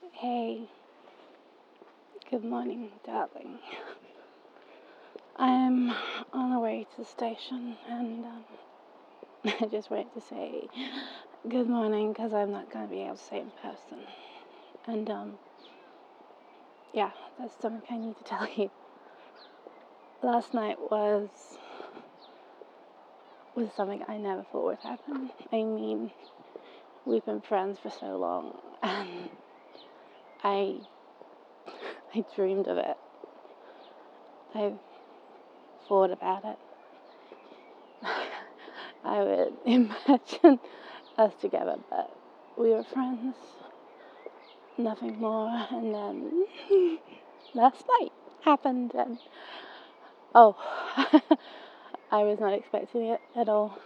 Hey, good morning, darling. I'm on the way to the station and I just wanted to say good morning because I'm not going to be able to say it in person. And yeah, that's something I need to tell you. Last night was something I never thought would happen. I mean, we've been friends for so long and I dreamed of it. I thought about it. I would imagine us together, but we were friends, nothing more. And then last night happened, and oh, I was not expecting it at all.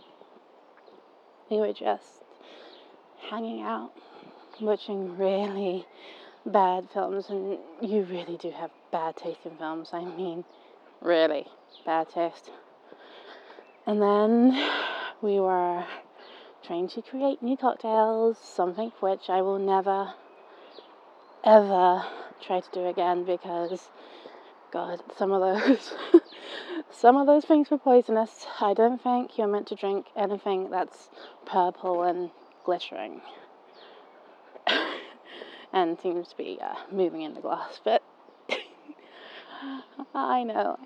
We were just hanging out, watching really bad films, and you really do have bad taste in films. I mean, really bad taste. And then we were trying to create new cocktails, something which I will never, ever try to do again because, God, some of those things were poisonous. I don't think you're meant to drink anything that's purple and glittering. And seems to be moving in the glass, but I know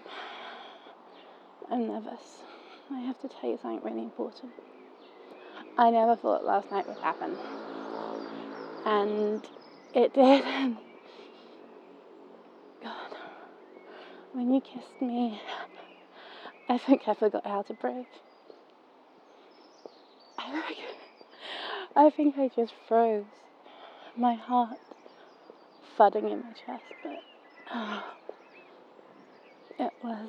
I'm nervous. I have to tell you something really important. I never thought last night would happen. And it did. God, when you kissed me, I think I forgot how to breathe. I think I just froze. My heart thudding in my chest, but it was...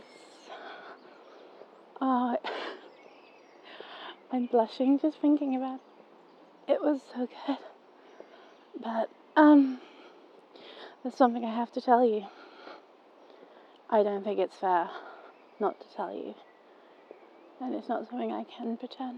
I'm blushing just thinking about it. It was so good. But, there's something I have to tell you. I don't think it's fair not to tell you. And it's not something I can pretend.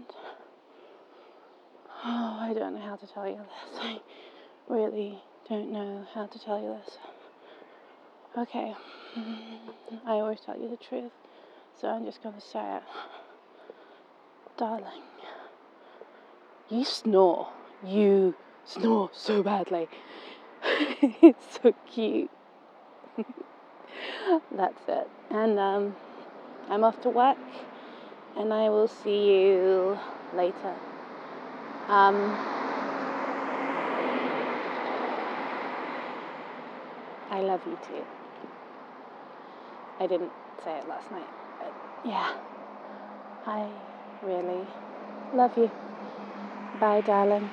Oh, I don't know how to tell you this. I really don't know how to tell you this. Okay. I always tell you the truth, so I'm just gonna say it. Darling, you snore. You snore so badly. It's so cute. That's it. And I'm off to work, and I will see you later. I love you too. I didn't say it last night, but yeah, I really love you. Bye, darling.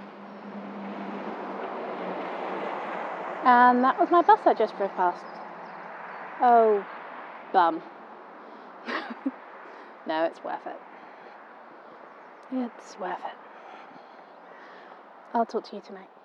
And that was my bus that just drove past. Oh, bum. No, it's worth it. It's worth it. I'll talk to you tonight.